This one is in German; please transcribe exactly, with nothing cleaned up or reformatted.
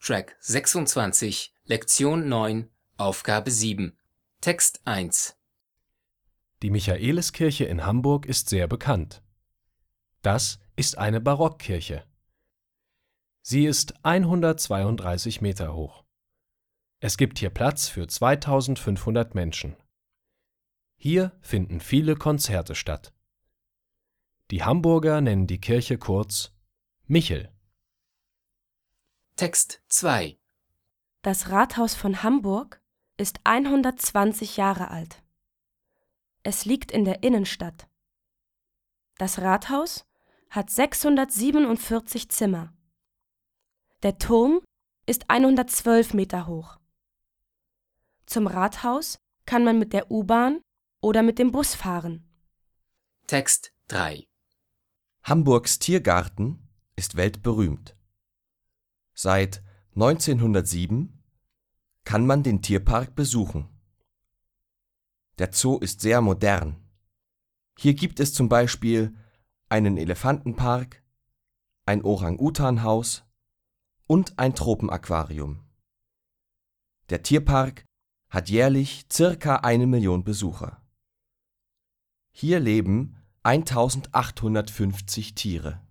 Track sechsundzwanzig, Lektion neun, Aufgabe sieben. Text eins. Die Michaeliskirche in Hamburg ist sehr bekannt. Das ist eine Barockkirche. Sie ist hundertzweiunddreißig Meter hoch. Es gibt hier Platz für zweitausendfünfhundert Menschen. Hier finden viele Konzerte statt. Die Hamburger nennen die Kirche kurz Michel. Text zwei. Das Rathaus von Hamburg ist hundertzwanzig Jahre alt. Es liegt in der Innenstadt. Das Rathaus hat sechshundertsiebenundvierzig Zimmer. Der Turm ist hundertzwölf Meter hoch. Zum Rathaus kann man mit der U-Bahn oder mit dem Bus fahren. Text drei. Hamburgs Tiergarten ist weltberühmt. Seit neunzehnhundertsieben kann man den Tierpark besuchen. Der Zoo ist sehr modern. Hier gibt es zum Beispiel einen Elefantenpark, ein Orang-Utan-Haus und ein Tropenaquarium. Der Tierpark hat jährlich circa eine Million Besucher. Hier leben eintausendachthundertfünfzig Tiere.